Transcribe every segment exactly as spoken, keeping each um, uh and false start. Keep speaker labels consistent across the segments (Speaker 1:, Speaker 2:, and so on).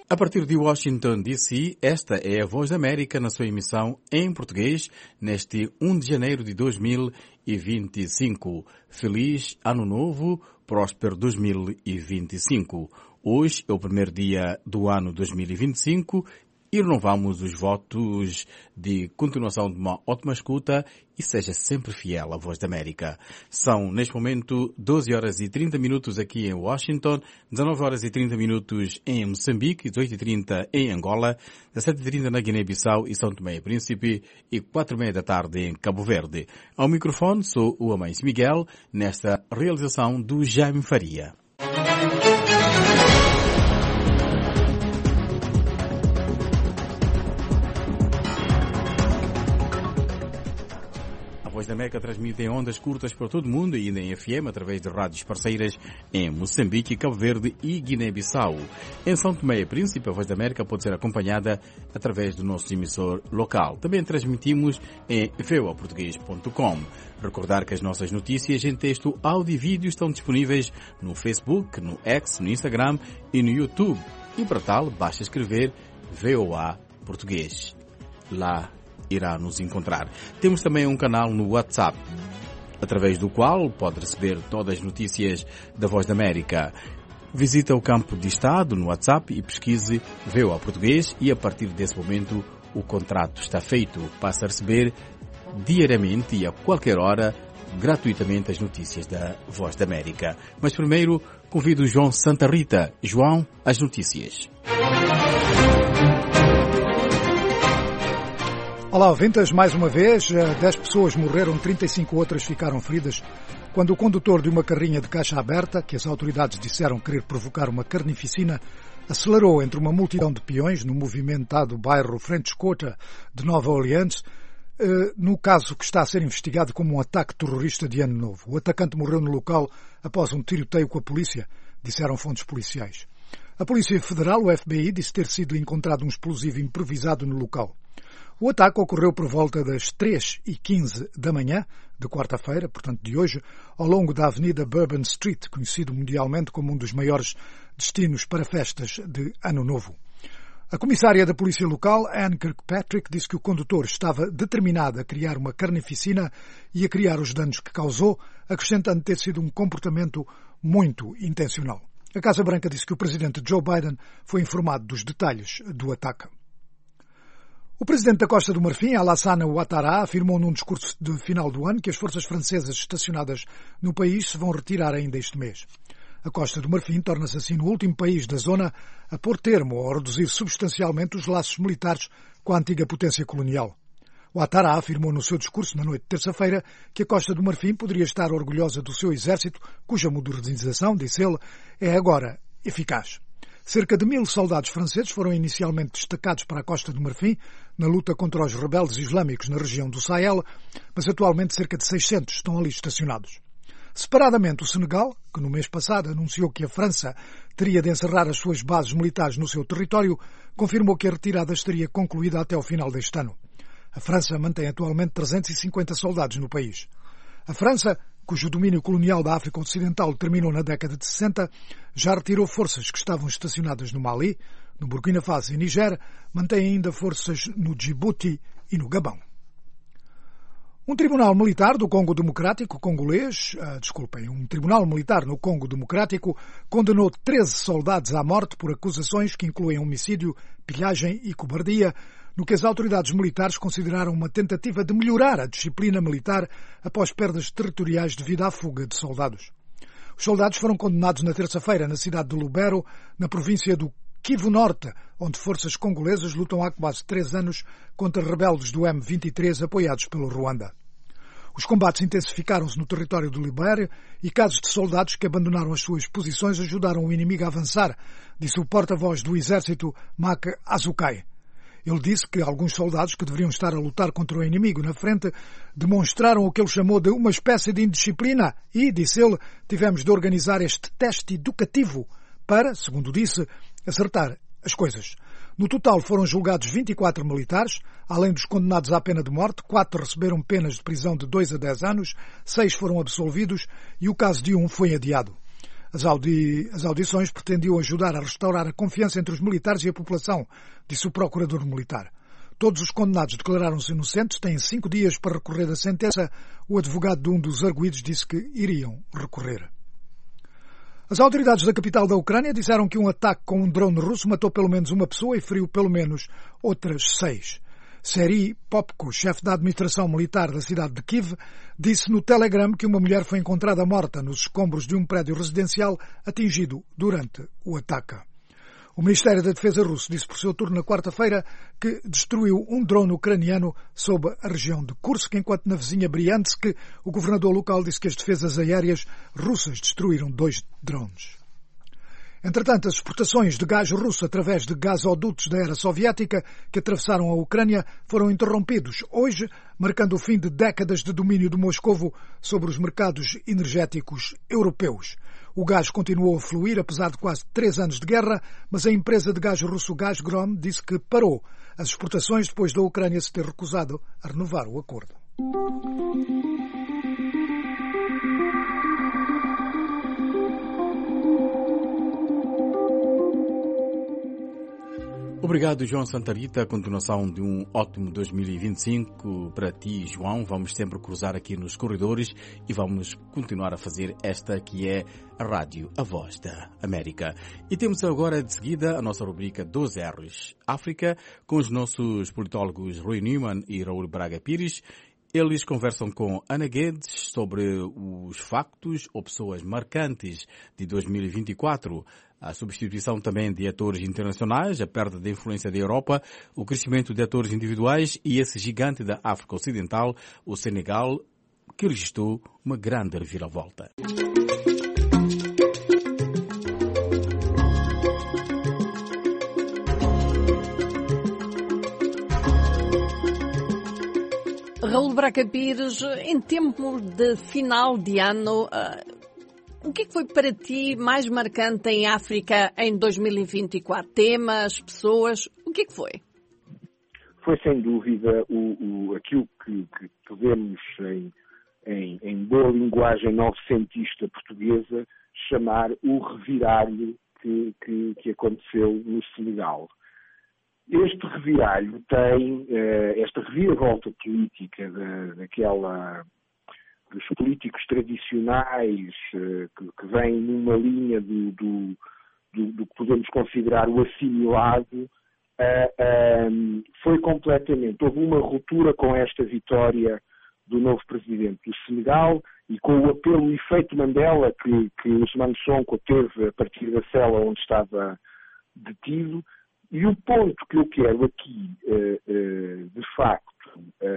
Speaker 1: A partir de Washington, D C, esta é a Voz da América na sua emissão em português neste primeiro de janeiro de dois mil e vinte e cinco. Feliz Ano Novo, próspero dois mil e vinte e cinco. Hoje é o primeiro dia do ano dois mil e vinte e cinco e renovamos os votos de continuação de uma ótima escuta e seja sempre fiel à Voz da América. São, neste momento, doze horas e trinta minutos aqui em Washington, dezanove horas e trinta minutos em Moçambique, dezoito e trinta em Angola, dezessete e trinta na Guiné-Bissau e São Tomé e Príncipe e quatro e meia da tarde em Cabo Verde. Ao microfone sou o Amães Miguel, nesta realização do Jaime Faria. A Voz da América transmite em ondas curtas para todo o mundo e ainda em F M através de rádios parceiras em Moçambique, Cabo Verde e Guiné-Bissau. Em São Tomé e Príncipe, a Voz da América pode ser acompanhada através do nosso emissor local. Também transmitimos em v o a português ponto com. Recordar que as nossas notícias em texto, áudio e vídeo estão disponíveis no Facebook, no X, no Instagram e no YouTube. E para tal, basta escrever V O A Português. Lá irá nos encontrar. Temos também um canal no WhatsApp, através do qual pode receber todas as notícias da Voz da América. Visita o campo de Estado no WhatsApp e pesquise V O A Português e a partir desse momento o contrato está feito. Passa a receber diariamente e a qualquer hora gratuitamente as notícias da Voz da América. Mas primeiro convido o João Santa Rita. João, as notícias.
Speaker 2: Olá, ouvintes, mais uma vez, dez pessoas morreram, trinta e cinco outras ficaram feridas quando o condutor de uma carrinha de caixa aberta, que as autoridades disseram querer provocar uma carnificina, acelerou entre uma multidão de peões no movimentado bairro French Quarter de Nova Orleans, no caso que está a ser investigado como um ataque terrorista de Ano Novo. O atacante morreu no local após um tiroteio com a polícia, disseram fontes policiais. A Polícia Federal, o F B I, disse ter sido encontrado um explosivo improvisado no local. O ataque ocorreu por volta das três e quinze da manhã de quarta-feira, portanto de hoje, ao longo da Avenida Bourbon Street, conhecido mundialmente como um dos maiores destinos para festas de Ano Novo. A comissária da polícia local, Anne Kirkpatrick, disse que o condutor estava determinado a criar uma carnificina e a criar os danos que causou, acrescentando ter sido um comportamento muito intencional. A Casa Branca disse que o presidente Joe Biden foi informado dos detalhes do ataque. O presidente da Costa do Marfim, Alassane Ouattara, afirmou num discurso de final do ano que as forças francesas estacionadas no país se vão retirar ainda este mês. A Costa do Marfim torna-se assim no último país da zona a pôr termo ou a reduzir substancialmente os laços militares com a antiga potência colonial. Ouattara afirmou no seu discurso na noite de terça-feira que a Costa do Marfim poderia estar orgulhosa do seu exército, cuja modernização, disse ele, é agora eficaz. Cerca de mil soldados franceses foram inicialmente destacados para a Costa do Marfim na luta contra os rebeldes islâmicos na região do Sahel, mas atualmente cerca de seiscentos estão ali estacionados. Separadamente, o Senegal, que no mês passado anunciou que a França teria de encerrar as suas bases militares no seu território, confirmou que a retirada estaria concluída até ao final deste ano. A França mantém atualmente trezentos e cinquenta soldados no país. A França, cujo domínio colonial da África Ocidental terminou na década de sessenta, já retirou forças que estavam estacionadas no Mali, no Burkina Faso e Niger, mantém ainda forças no Djibouti e no Gabão. Um tribunal militar do Congo Democrático congolês, ah, desculpem, um tribunal militar no Congo Democrático condenou treze soldados à morte por acusações que incluem homicídio, pilhagem e cobardia, no que as autoridades militares consideraram uma tentativa de melhorar a disciplina militar após perdas territoriais devido à fuga de soldados. Os soldados foram condenados na terça-feira na cidade de Lubero, na província do Kivu Norte, onde forças congolesas lutam há quase três anos contra rebeldes do M vinte e três apoiados pelo Ruanda. Os combates intensificaram-se no território do Libéria e casos de soldados que abandonaram as suas posições ajudaram o inimigo a avançar, disse o porta-voz do exército, Mak Azukai. Ele disse que alguns soldados que deveriam estar a lutar contra o inimigo na frente demonstraram o que ele chamou de uma espécie de indisciplina e, disse ele, tivemos de organizar este teste educativo para, segundo disse, acertar as coisas. No total foram julgados vinte e quatro militares, além dos condenados à pena de morte, quatro receberam penas de prisão de dois a dez anos, seis foram absolvidos e o caso de um foi adiado. As, audi... As audições pretendiam ajudar a restaurar a confiança entre os militares e a população, disse o procurador militar. Todos os condenados declararam-se inocentes, têm cinco dias para recorrer da sentença. O advogado de um dos arguidos disse que iriam recorrer. As autoridades da capital da Ucrânia disseram que um ataque com um drone russo matou pelo menos uma pessoa e feriu pelo menos outras seis. Serhiy Popko, chefe da administração militar da cidade de Kiev, disse no Telegram que uma mulher foi encontrada morta nos escombros de um prédio residencial atingido durante o ataque. O Ministério da Defesa russo disse por seu turno na quarta-feira que destruiu um drone ucraniano sob a região de Kursk, enquanto na vizinha Briansk o governador local disse que as defesas aéreas russas destruíram dois drones. Entretanto, as exportações de gás russo através de gasodutos da era soviética que atravessaram a Ucrânia foram interrompidos hoje, marcando o fim de décadas de domínio de Moscovo sobre os mercados energéticos europeus. O gás continuou a fluir apesar de quase três anos de guerra, mas a empresa de gás russo Gazprom disse que parou as exportações depois da Ucrânia se ter recusado a renovar o acordo.
Speaker 1: Obrigado, João Santarita. A continuação de um ótimo dois mil e vinte e cinco para ti, João. Vamos sempre cruzar aqui nos corredores e vamos continuar a fazer esta que é a Rádio, a Voz da América. E temos agora de seguida a nossa rubrica Dois R's África com os nossos politólogos Rui Neumann e Raul Braga Pires. Eles conversam com Ana Guedes sobre os factos ou pessoas marcantes de dois mil e vinte e quatro, a substituição também de atores internacionais, a perda de influência da Europa, o crescimento de atores individuais e esse gigante da África Ocidental, o Senegal, que registrou uma grande reviravolta.
Speaker 3: Raul Braga Pires, em tempo de final de ano, uh, o que é que foi para ti mais marcante em África em dois mil e vinte e quatro? Temas, pessoas, o que é que foi?
Speaker 4: Foi sem dúvida o, o, aquilo que, que podemos, em, em, em boa linguagem novecentista portuguesa, chamar o reviralho que, que, que aconteceu no Senegal. Este reviralho tem, esta reviravolta política da, daquela, dos políticos tradicionais que, que vêm numa linha do, do, do, do que podemos considerar o assimilado, foi completamente, houve uma ruptura com esta vitória do novo presidente do Senegal e com o apelo, o efeito Mandela que, que Ousmane Sonko teve a partir da cela onde estava detido. E o ponto que eu quero aqui, de facto,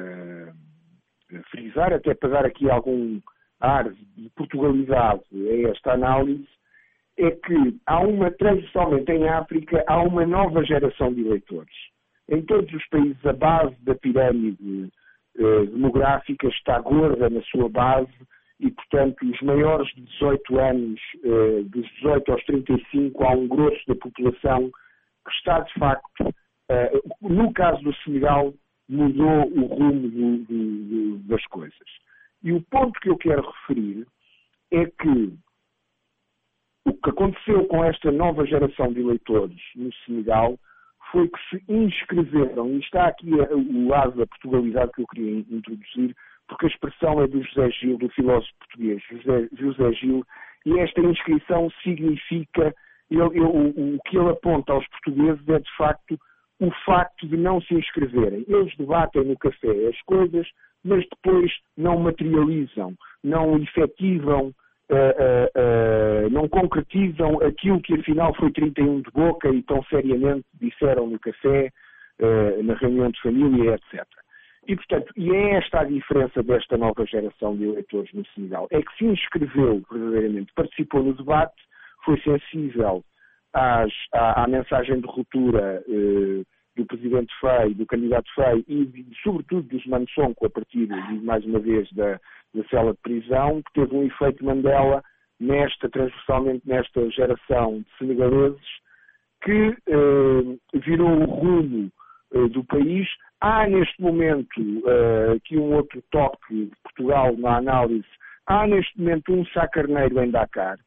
Speaker 4: frisar, até para dar aqui algum ar de Portugalidade a esta análise, é que há uma, transversalmente em África, há uma nova geração de eleitores. Em todos os países, a base da pirâmide demográfica está gorda na sua base e, portanto, os maiores de dezoito anos, dos dezoito aos trinta e cinco, há um grosso da população que está, de facto, no caso do Senegal, mudou o rumo do, do, do, das coisas. E o ponto que eu quero referir é que o que aconteceu com esta nova geração de eleitores no Senegal foi que se inscreveram, e está aqui o lado da Portugalidade que eu queria introduzir, porque a expressão é do José Gil, do filósofo português, José, José Gil, e esta inscrição significa... Ele, ele, o, o que ele aponta aos portugueses é, de facto, o facto de não se inscreverem. Eles debatem no café as coisas, mas depois não materializam, não efetivam, uh, uh, uh, não concretizam aquilo que, afinal, foi trinta e um de boca e tão seriamente disseram no café, uh, na reunião de família, etcétera. E, portanto, e é esta a diferença desta nova geração de eleitores no Senegal. É que se inscreveu, verdadeiramente, participou no debate, foi sensível às, à, à mensagem de ruptura eh, do presidente Faye, do candidato Faye e, de, sobretudo, do Ousmane Sonko, a partir, de, mais uma vez, da, da cela de prisão, que teve um efeito Mandela nesta, transversalmente nesta geração de senegaleses, que eh, virou o rumo eh, do país. Há, neste momento, eh, aqui um outro toque de Portugal na análise, há, neste momento, um Sá Carneiro em Dakar,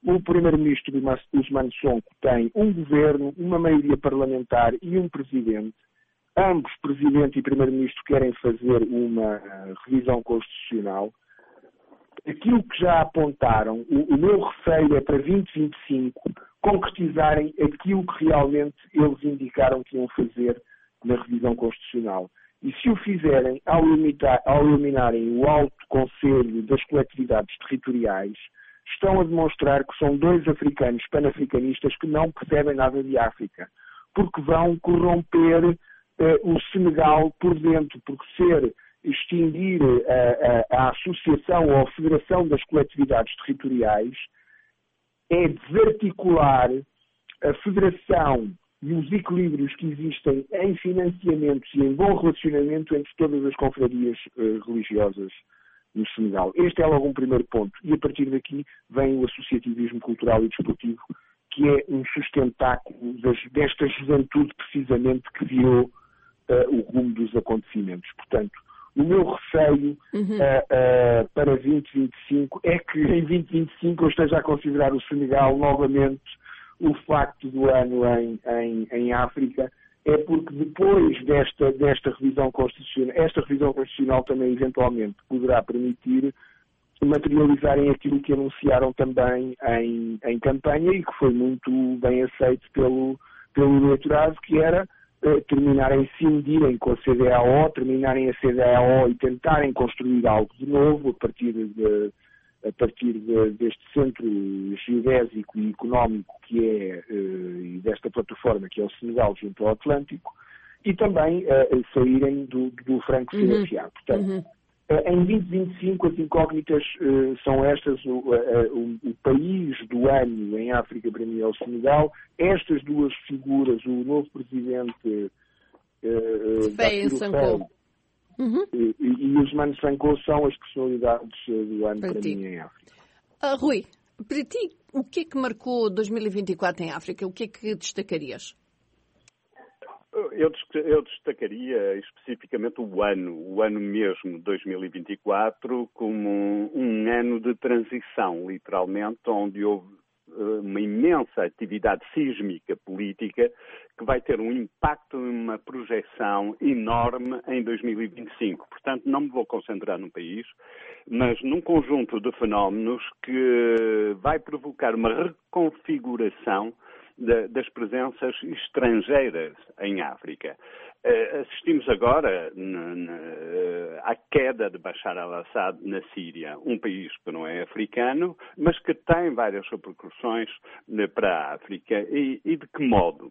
Speaker 4: O primeiro-ministro Usman Sonko tem um governo, uma maioria parlamentar e um presidente. Ambos, presidente e primeiro-ministro, querem fazer uma revisão constitucional. Aquilo que já apontaram, o, o meu receio é para vinte e vinte e cinco concretizarem aquilo que realmente eles indicaram que iam fazer na revisão constitucional. E se o fizerem, ao, limitar, ao eliminarem o Alto Conselho das Coletividades Territoriais, estão a demonstrar que são dois africanos panafricanistas que não percebem nada de África, porque vão corromper eh, o Senegal por dentro, porque ser extinguir a, a, a Associação ou a Federação das Coletividades Territoriais é desarticular a Federação e os equilíbrios que existem em financiamentos e em bom relacionamento entre todas as confrarias uh, religiosas no Senegal. Este é logo um primeiro ponto. E a partir daqui vem o associativismo cultural e desportivo, que é um sustentáculo das, desta juventude precisamente que virou uh, o rumo dos acontecimentos. Portanto, o meu receio uhum. uh, uh, para vinte e vinte e cinco é que em vinte e vinte e cinco eu esteja a considerar o Senegal novamente o facto do ano em, em, em África, é porque depois desta, desta revisão constitucional, esta revisão constitucional também eventualmente poderá permitir materializarem aquilo que anunciaram também em, em campanha e que foi muito bem aceito pelo, pelo eleitorado, que era eh, terminarem, cindirem com a C D A O, terminarem a C D A O e tentarem construir algo de novo a partir de a partir de, deste centro geodésico e económico que é, e desta plataforma que é o Senegal junto ao Atlântico, e também uh, saírem do, do franco financiado. Uhum. Portanto, uhum. uh, em vinte e vinte e cinco as incógnitas uh, são estas, o, uh, o, o país do ano em África para mim é o Senegal, estas duas figuras, o novo presidente uh,
Speaker 3: Faye Sanko
Speaker 4: Uhum. E, e os Usman Sonko são as personalidades do ano para, para mim em África.
Speaker 3: Uh, Rui, para ti, o que é que marcou dois mil e vinte e quatro em África? O que é que destacarias?
Speaker 5: Eu, eu destacaria especificamente o ano, o ano mesmo, dois mil e vinte e quatro, como um, um ano de transição, literalmente, onde houve uma imensa atividade sísmica política que vai ter um impacto e uma projeção enorme em dois mil e vinte e cinco. Portanto, não me vou concentrar no país, mas num conjunto de fenómenos que vai provocar uma reconfiguração de, das presenças estrangeiras em África. Uh, assistimos agora na, na, à queda de Bashar al-Assad na Síria, um país que não é africano, mas que tem várias repercussões uh, para a África. E, e de que modo?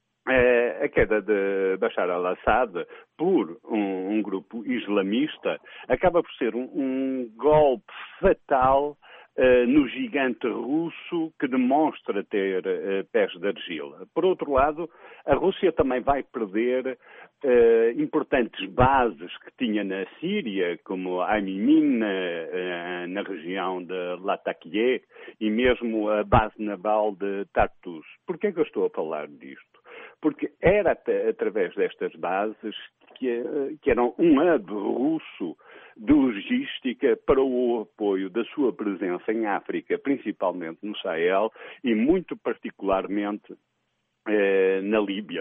Speaker 5: Uh, a queda de Bashar al-Assad por um, um grupo islamista acaba por ser um, um golpe fatal Uh, no gigante russo que demonstra ter uh, pés de argila. Por outro lado, a Rússia também vai perder uh, importantes bases que tinha na Síria, como Aymim, uh, na região de Latakia, e mesmo a base naval de Tartus. Por que é que eu estou a falar disto? Porque era at- através destas bases que, uh, que eram um hub russo de logística para o apoio da sua presença em África, principalmente no Sahel e muito particularmente eh, na Líbia.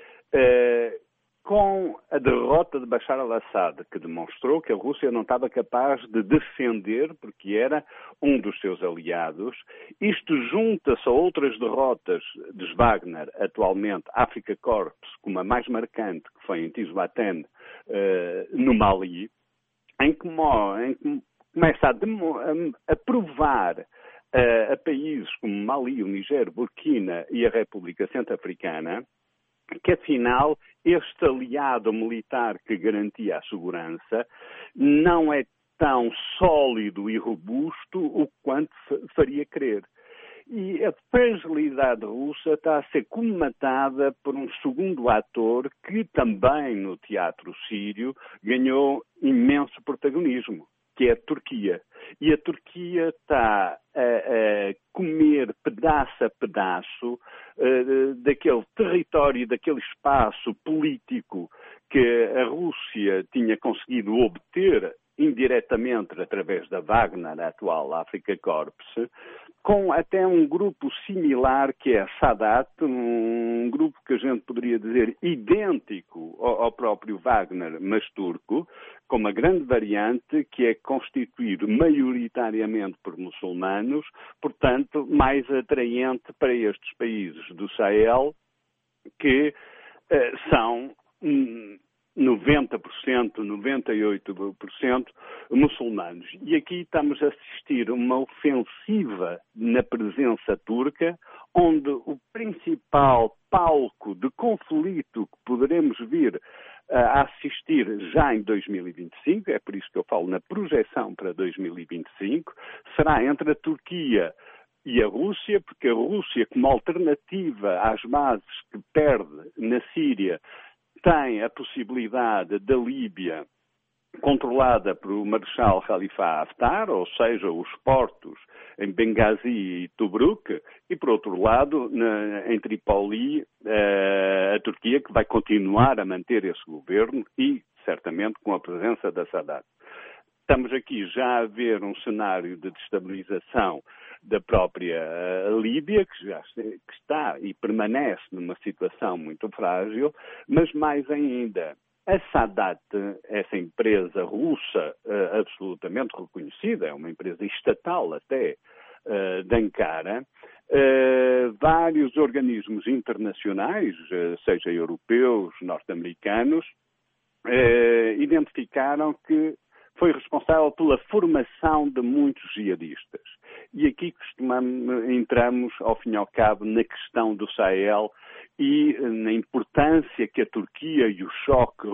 Speaker 5: Eh, com a derrota de Bashar al-Assad, que demonstrou que a Rússia não estava capaz de defender, porque era um dos seus aliados, isto junta-se a outras derrotas de Wagner, atualmente Africa Corps, como a mais marcante, que foi em Tisbaten, eh, no Mali, em que, em que começa a, demo, a, a provar uh, a países como Mali, o Niger, Burkina e a República Centro-Africana que, afinal, este aliado militar que garantia a segurança não é tão sólido e robusto o quanto faria crer. E a fragilidade russa está a ser comatada por um segundo ator que também no teatro sírio ganhou imenso protagonismo, que é a Turquia. E a Turquia está a, a comer pedaço a pedaço uh, daquele território, daquele espaço político que a Rússia tinha conseguido obter indiretamente através da Wagner, a atual Africa Corps, com até um grupo similar que é a Sadat, um grupo que a gente poderia dizer idêntico ao, ao próprio Wagner, mas turco, com uma grande variante que é constituído maioritariamente por muçulmanos, portanto, mais atraente para estes países do Sahel, que eh, são hum, noventa por cento, noventa e oito por cento muçulmanos. E aqui estamos a assistir a uma ofensiva na presença turca, onde o principal palco de conflito que poderemos vir a assistir já em dois mil e vinte e cinco, é por isso que eu falo na projeção para dois mil e vinte e cinco, será entre a Turquia e a Rússia, porque a Rússia, como alternativa às bases que perde na Síria, tem a possibilidade da Líbia controlada pelo Marechal Khalifa Haftar, ou seja, os portos em Benghazi e Tobruk, e por outro lado, na, em Tripoli, a Turquia, que vai continuar a manter esse governo e, certamente, com a presença da Sadat. Estamos aqui já a ver um cenário de destabilização da própria Líbia, que já que está e permanece numa situação muito frágil, mas mais ainda, a Sadat, essa empresa russa uh, absolutamente reconhecida, é uma empresa estatal até uh, de Ankara, uh, vários organismos internacionais, uh, seja europeus, norte-americanos, uh, identificaram que foi responsável pela formação de muitos jihadistas. E aqui costumamos, entramos, ao fim e ao cabo, na questão do Sahel e na importância que a Turquia e o choque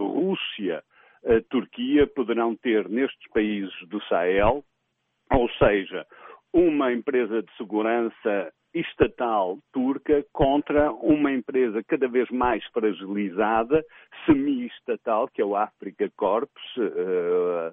Speaker 5: Rússia-Turquia poderão ter nestes países do Sahel, ou seja, uma empresa de segurança estatal turca contra uma empresa cada vez mais fragilizada, semi-estatal, que é o Africa Corps, uh,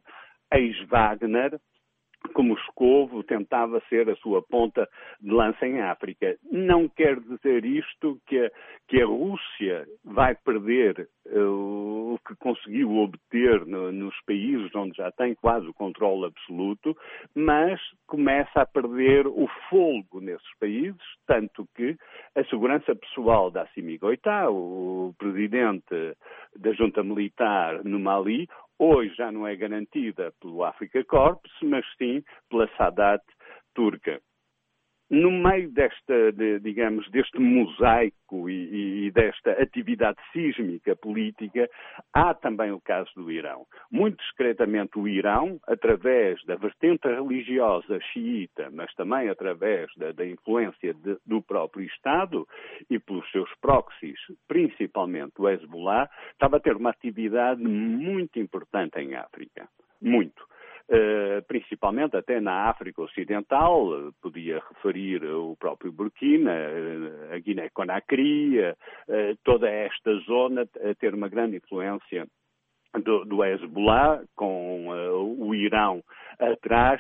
Speaker 5: ex-Wagner, como Moscovo tentava ser a sua ponta de lança em África. Não quer dizer isto que a, que a Rússia vai perder uh, o que conseguiu obter no, nos países onde já tem quase o controle absoluto, mas começa a perder o fôlego nesses países, tanto que a segurança pessoal da Assimi Goïta, o presidente da junta militar no Mali, hoje já não é garantida pelo Africa Corps, mas sim pela Sadat turca. No meio desta, de, digamos, deste mosaico e, e desta atividade sísmica política, há também o caso do Irão. Muito discretamente o Irão, através da vertente religiosa xiita, mas também através da, da influência de, do próprio Estado e pelos seus proxies, principalmente o Hezbollah, estava a ter uma atividade muito importante em África. Muito. Uh, principalmente até na África Ocidental, uh, podia referir o próprio Burkina, uh, a Guiné-Conakry, uh, toda esta zona a ter uma grande influência do, do Hezbollah, com uh, o Irão atrás,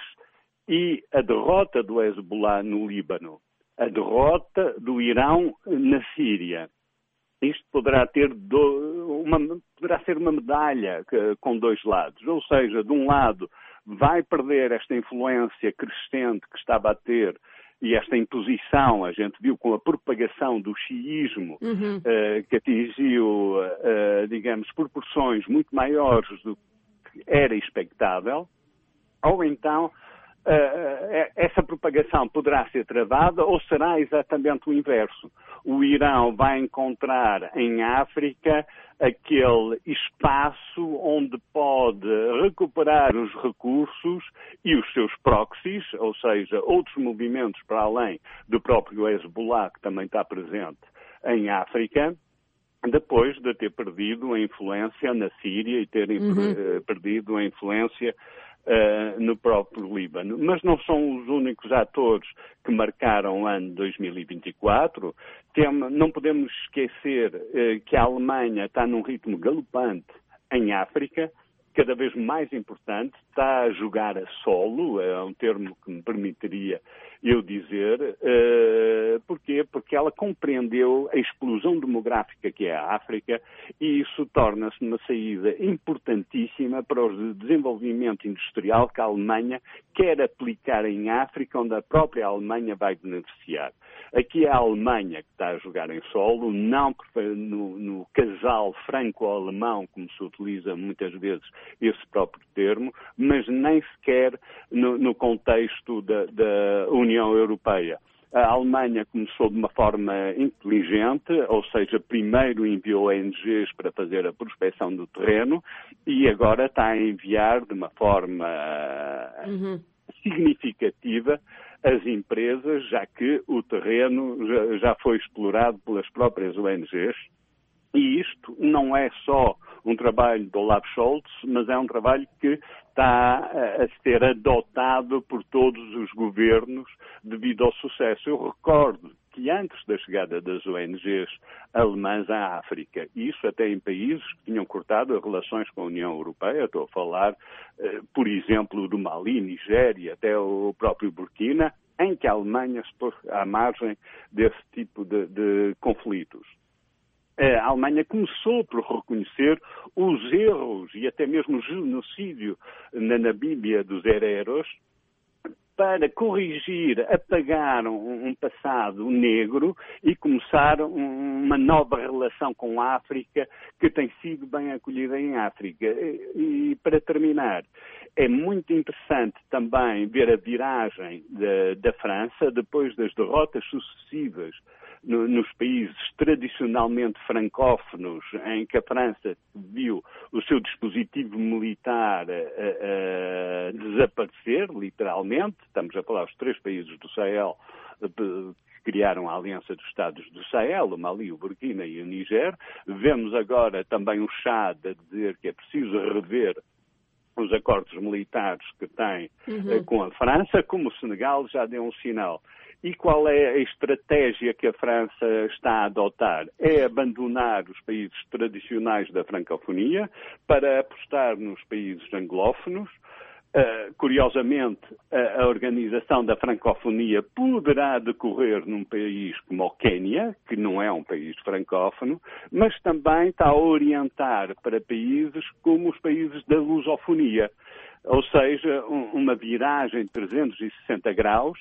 Speaker 5: e a derrota do Hezbollah no Líbano, a derrota do Irão na Síria. Isto poderá ter do, uma, poderá ser uma medalha que, com dois lados, ou seja, de um lado vai perder esta influência crescente que estava a ter e esta imposição, a gente viu com a propagação do xiismo, uhum. uh, que atingiu, uh, digamos, proporções muito maiores do que era expectável, ou então uh, essa propagação poderá ser travada ou será exatamente o inverso. O Irão vai encontrar em África aquele espaço onde pode recuperar os recursos e os seus proxies, ou seja, outros movimentos para além do próprio Hezbollah, que também está presente em África, depois de ter perdido a influência na Síria e ter uhum. perdido a influência Uh, no próprio Líbano. Mas não são os únicos atores que marcaram o ano dois mil e vinte e quatro. Tem, não podemos esquecer uh, que a Alemanha está num ritmo galopante em África, cada vez mais importante, está a jogar a solo, é um termo que me permitiria eu dizer. Uh, porquê? Porque ela compreendeu a explosão demográfica que é a África e isso torna-se uma saída importantíssima para o desenvolvimento industrial que a Alemanha quer aplicar em África, onde a própria Alemanha vai beneficiar. Aqui é a Alemanha que está a jogar em solo, não no, no casal franco-alemão, como se utiliza muitas vezes esse próprio termo, mas nem sequer no, no contexto da, da União Europeia. A Alemanha começou de uma forma inteligente, ou seja, primeiro enviou O N Gs para fazer a prospecção do terreno e agora está a enviar de uma forma uhum. significativa as empresas, já que o terreno já, já foi explorado pelas próprias O N Gs. E isto não é só um trabalho do Olaf Scholz, mas é um trabalho que está a ser adotado por todos os governos devido ao sucesso. Eu recordo que antes da chegada das O N Gs alemãs à África, isso até em países que tinham cortado as relações com a União Europeia, estou a falar, por exemplo, do Mali, Nigéria, até o próprio Burkina, em que a Alemanha se pôs à margem desse tipo de, de conflitos. A Alemanha começou por reconhecer os erros e até mesmo o genocídio na Namíbia dos hereros para corrigir, apagar um, um passado negro e começar um, uma nova relação com a África que tem sido bem acolhida em África. E, e para terminar, é muito interessante também ver a viragem da, da França depois das derrotas sucessivas no, nos países tradicionalmente francófonos, em que a França viu o seu dispositivo militar a, a, a desaparecer, literalmente. Estamos a falar dos três países do Sahel que criaram a Aliança dos Estados do Sahel, o Mali, o Burkina e o Níger. Vemos agora também o Chad a dizer que é preciso rever os acordos militares que tem uhum. com a França, como o Senegal já deu um sinal. E qual é a estratégia que a França está a adotar? É abandonar os países tradicionais da francofonia para apostar nos países anglófonos. Uh, curiosamente, a, a organização da francofonia poderá decorrer num país como o Quênia, que não é um país francófono, mas também está a orientar para países como os países da lusofonia, ou seja, um, uma viragem de trezentos e sessenta graus,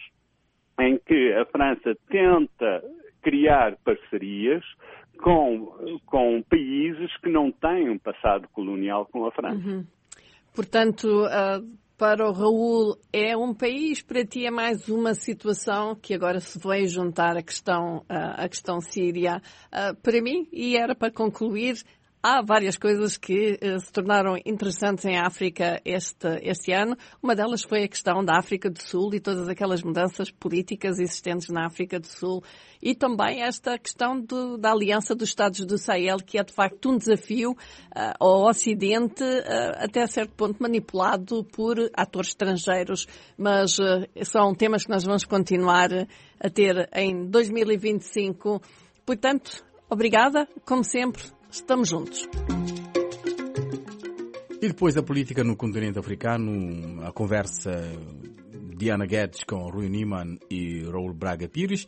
Speaker 5: em que a França tenta criar parcerias com, com países que não têm um passado colonial com a França.
Speaker 3: Uhum. Portanto, uh, para o Raul, é um país, para ti é mais uma situação que agora se vai juntar a questão, uh, a questão síria. Uh, para mim, e era para concluir, há várias coisas que uh, se tornaram interessantes em África este, este ano. Uma delas foi a questão da África do Sul e todas aquelas mudanças políticas existentes na África do Sul. E também esta questão do, da Aliança dos Estados do Sahel, que é de facto um desafio uh, ao Ocidente, uh, até certo ponto manipulado por atores estrangeiros. Mas uh, são temas que nós vamos continuar a ter em dois mil e vinte e cinco. Portanto, obrigada, como sempre. Estamos juntos.
Speaker 1: E depois da política no continente africano, a conversa de Ana Guedes com Rui Niemann e Raul Braga Pires.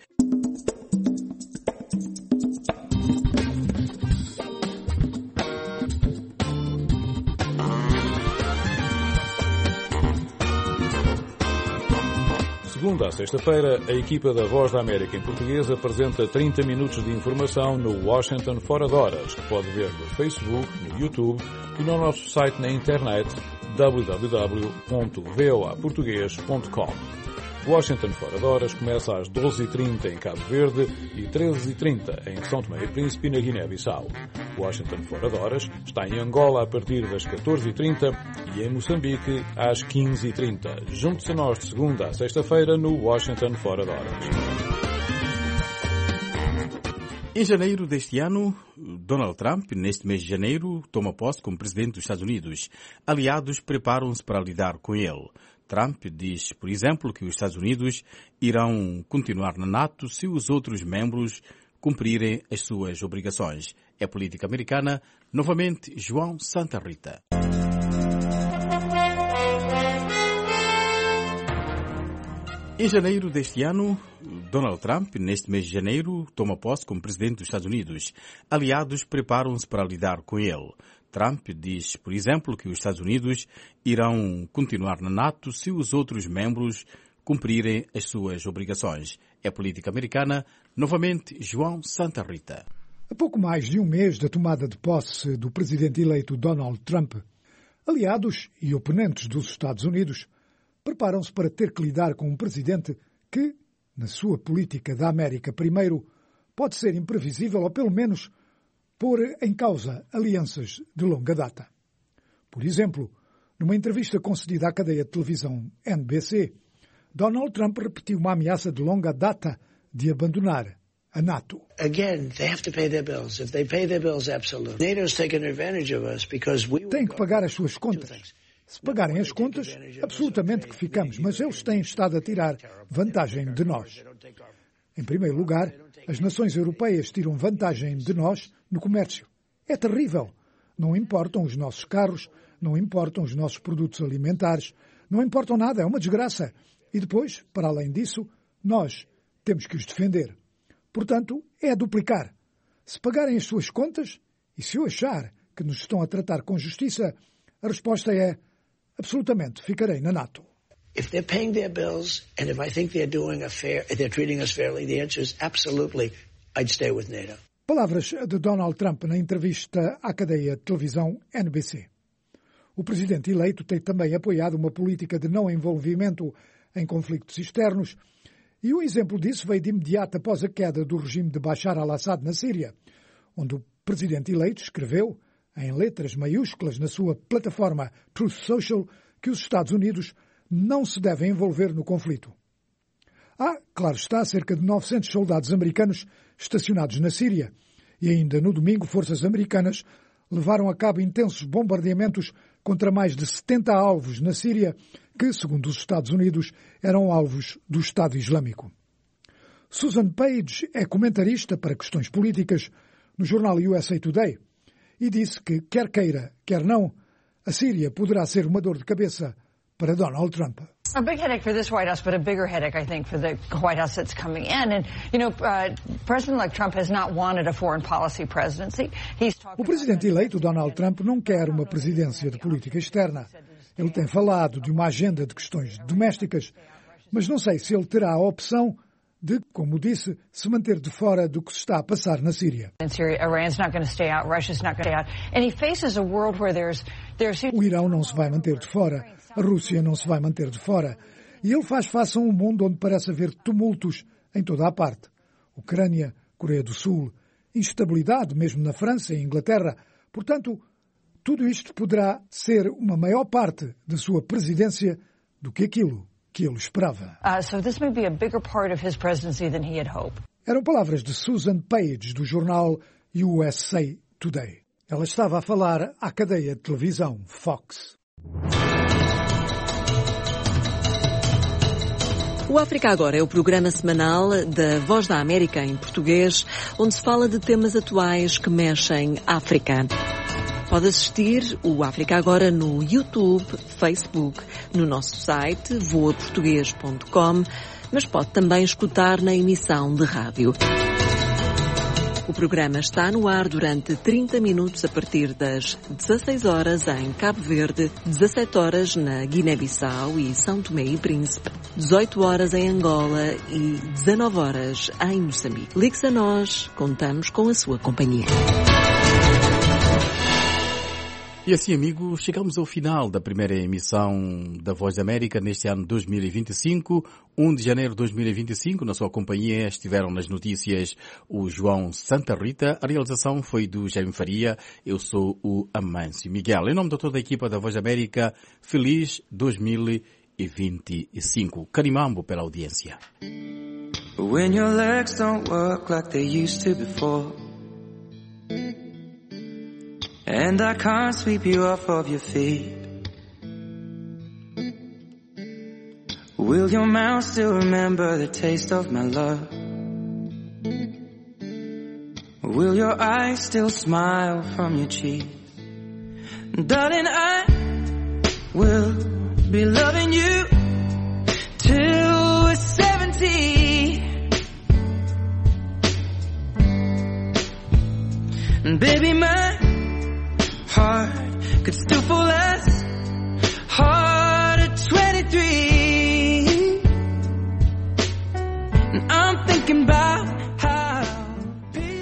Speaker 6: Segunda a sexta-feira, a equipa da Voz da América em português apresenta trinta minutos de informação no Washington Fora de Horas, que pode ver no Facebook, no YouTube e no nosso site na internet w w w ponto v o a português ponto com. Washington Fora de Horas começa às doze e trinta em Cabo Verde e treze e trinta em São Tomé e Príncipe, na Guiné-Bissau. Washington Fora de Horas está em Angola a partir das catorze e trinta e em Moçambique às quinze e trinta. Junte-se a nós de segunda a sexta-feira no Washington Fora de Horas.
Speaker 1: Em janeiro deste ano, Donald Trump, neste mês de janeiro, toma posse como presidente dos Estados Unidos. Aliados preparam-se para lidar com ele. Trump diz, por exemplo, que os Estados Unidos irão continuar na NATO se os outros membros cumprirem as suas obrigações. É política americana. Novamente, João Santa Rita. Em janeiro deste ano, Donald Trump, neste mês de janeiro, toma posse como presidente dos Estados Unidos. Aliados preparam-se para lidar com ele. Trump diz, por exemplo, que os Estados Unidos irão continuar na NATO se os outros membros cumprirem as suas obrigações. É a política americana. Novamente, João Santa Rita.
Speaker 2: A pouco mais de um mês da tomada de posse do presidente eleito Donald Trump, aliados e oponentes dos Estados Unidos preparam-se para ter que lidar com um presidente que, na sua política da América primeiro, pode ser imprevisível ou, pelo menos, pôr em causa alianças de longa data. Por exemplo, numa entrevista concedida à cadeia de televisão N B C, Donald Trump repetiu uma ameaça de longa data de abandonar a NATO.
Speaker 7: Again, they have to pay their bills. If they pay their bills, absolutely. NATO's taken advantage of us because we
Speaker 2: Têm que pagar as suas contas. Se pagarem as contas, absolutamente que ficamos, mas eles têm estado a tirar vantagem de nós. Em primeiro lugar, as nações europeias tiram vantagem de nós no comércio. É terrível. Não importam os nossos carros, não importam os nossos produtos alimentares, não importam nada, é uma desgraça. E depois, para além disso, nós temos que os defender. Portanto, é a duplicar. Se pagarem as suas contas, e se eu achar que nos estão a tratar com justiça, a resposta é absolutamente, ficarei na NATO.
Speaker 7: If they're paying their bills and if I think they're doing a fair, they're treating us fairly, the answer is absolutely, I'd stay with NATO.
Speaker 2: Palavras de Donald Trump na entrevista à cadeia de televisão N B C. O presidente eleito tem também apoiado uma política de não envolvimento em conflitos externos e um exemplo disso veio de imediato após a queda do regime de Bashar al-Assad na Síria, onde o presidente eleito escreveu em letras maiúsculas na sua plataforma Truth Social, que os Estados Unidos não se devem envolver no conflito. Há, claro está, cerca de novecentos soldados americanos estacionados na Síria, e ainda no domingo forças americanas levaram a cabo intensos bombardeamentos contra mais de setenta alvos na Síria, que, segundo os Estados Unidos, eram alvos do Estado Islâmico. Susan Page é comentarista para questões políticas no jornal U S A Today, e disse que, quer queira, quer não, a Síria poderá ser uma dor de cabeça para Donald Trump.
Speaker 8: A big headache for this White House, but a bigger headache, I think, for the White House that's coming in. And, you know, uh, President-elect Trump has not wanted a foreign policy presidency. He's talking
Speaker 2: O presidente eleito, Donald Trump, não quer uma presidência de política externa. Ele tem falado de uma agenda de questões domésticas, mas não sei se ele terá a opção de, como disse, se manter de fora do que se está a passar na Síria. O Irão não se vai manter de fora, a Rússia não se vai manter de fora, e ele faz face a um mundo onde parece haver tumultos em toda a parte. Ucrânia, Coreia do Sul, instabilidade mesmo na França e Inglaterra. Portanto, tudo isto poderá ser uma maior parte da sua presidência do que aquilo que ele esperava.
Speaker 8: Uh, so this may be a bigger part of his presidency than he had hoped.
Speaker 2: Eram palavras de Susan Page, do jornal U S A Today. Ela estava a falar à cadeia de televisão Fox.
Speaker 9: O África Agora é o programa semanal da Voz da América em português, onde se fala de temas atuais que mexem África. Pode assistir o África Agora no YouTube, Facebook, no nosso site voa português ponto com, mas pode também escutar na emissão de rádio. O programa está no ar durante trinta minutos a partir das dezasseis horas em Cabo Verde, dezassete horas na Guiné-Bissau e São Tomé e Príncipe, dezoito horas em Angola e dezanove horas em Moçambique. Ligue-se a nós, contamos com a sua companhia.
Speaker 1: E assim, amigos, chegamos ao final da primeira emissão da Voz da América neste ano dois mil e vinte e cinco. primeiro de janeiro de dois mil e vinte e cinco, na sua companhia estiveram nas notícias o João Santa Rita. A realização foi do Jaime Faria. Eu sou o Amâncio Miguel. Em nome de toda a equipa da Voz da América, feliz dois mil e vinte e cinco. Carimambo pela audiência.
Speaker 10: When your legs don't work like they used to before, and I can't sweep you off of your feet, will your mouth still remember the taste of my love? Will your eyes still smile from your cheek? Darling, I will be loving you till we're was seventy. And baby, my heart could still fall as